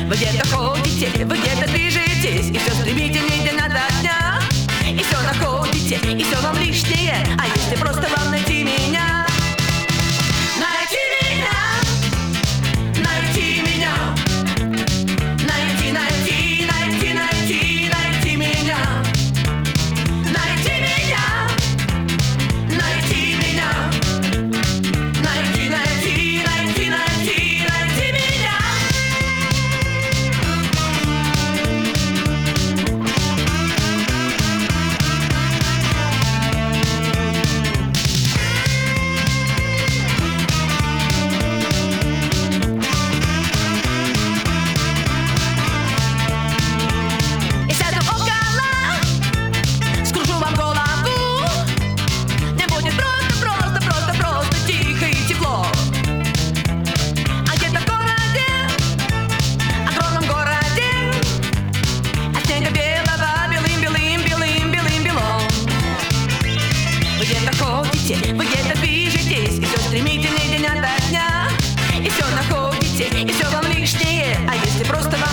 Вы где-то ходите, вы где-то движетесь, и все стремительнее день ото дня. И все находите, и все вам лишнее. А если просто вам найти меня? Найти меня, найти меня, найти, найти, найти, найти, найти меня, найти меня, найти меня, найти, найти, найти, найти, найти меня. Я сяду около, скружу вам голову. Мне будет просто тихо и тепло. А где-то в городе, огромном городе, от снега белого белым-белым-белым-белым-белом. Вы где-то ходите, вы где-то движетесь, и все стремительнее день ото дня. И все находите, и все вам лишнее. А если просто вам